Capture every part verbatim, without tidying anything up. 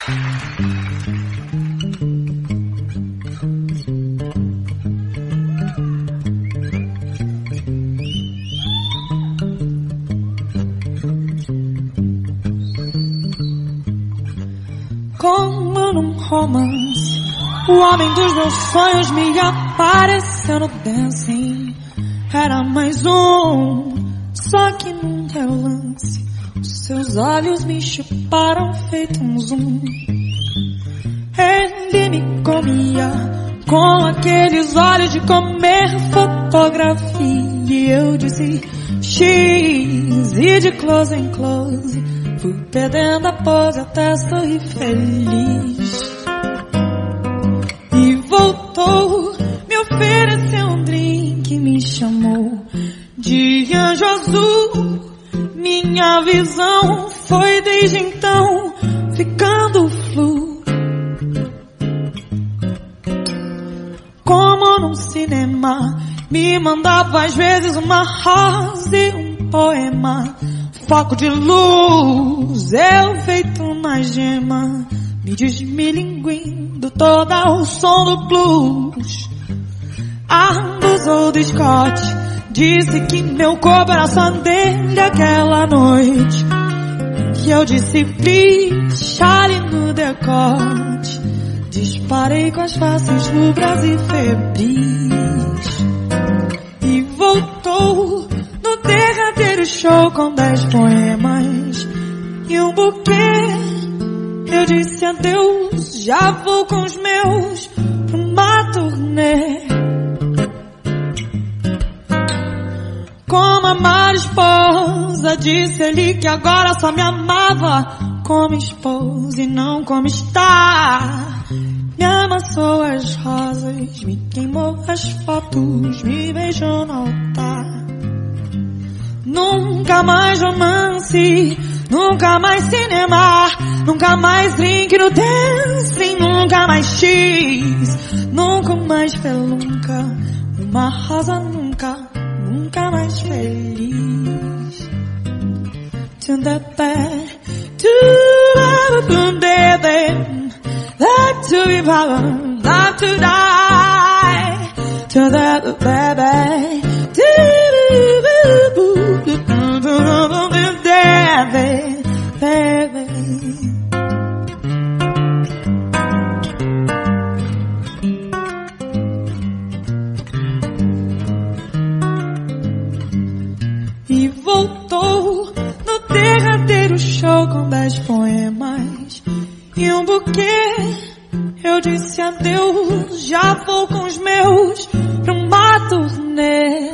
Como num romance, o homem dos meus sonhos me apareceu no dancing. Era mais um, só que num relance. Os seus olhos me chuparam feito um zoom. Ele me comia com aqueles olhos de comer fotografia. E eu disse X, e de close em close fui perdendo a pose até sorrir feliz. E voltou, me ofereceu um drink, me chamou de anjo azul. Minha visão foi desde então ficando flu. Como num cinema, me mandava às vezes uma rosa e um poema. Foco de luz, eu feito uma gema, me desmilinguindo toda ao som do blues. Abusou do Scott, disse que meu corpo era só dele aquela noite. Que eu disse please, chale no decote. Disparei com as faces rubras e febris. E voltou no derradeiro show com dez poemas e um buquê. Eu disse adeus, já vou com os meus pra uma turnê. Como amar esposa, disse ele que agora só me amava como esposa e não como está. Me amassou as rosas, me queimou as fotos, me beijou no altar. Nunca mais romance, nunca mais cinema, nunca mais drink no dancing, nunca mais X, nunca mais pelunca, uma rosa nunca, nunca mais feliz. To the bed, to the bed, like to be bothered, like to die. To the baby, to e voltou no derradeiro show com dez poemas e um buquê. Eu disse adeus, já vou com os meus pra uma turnê.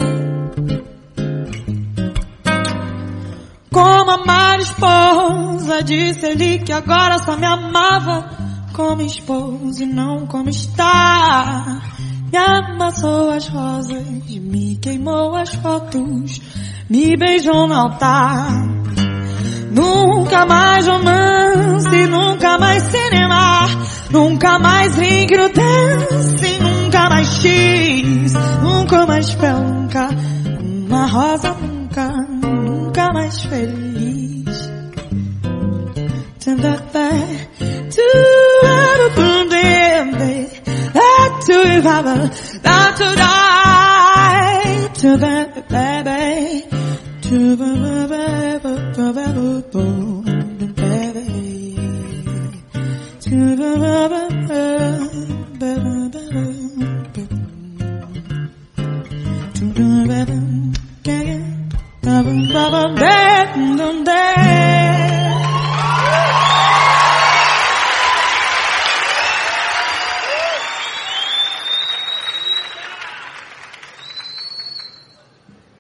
Como amar esposa, disse ele que agora só me amava como esposa e não como está. Me amassou as rosas, me queimou as fotos, me beijou no altar. Nunca mais romance, nunca mais cinema, nunca mais drink no dancing, nunca mais X, nunca mais pelunca, uma rosa nunca, nunca mais feliz. To the back, to to die, to the baby, to the baby, to the baby.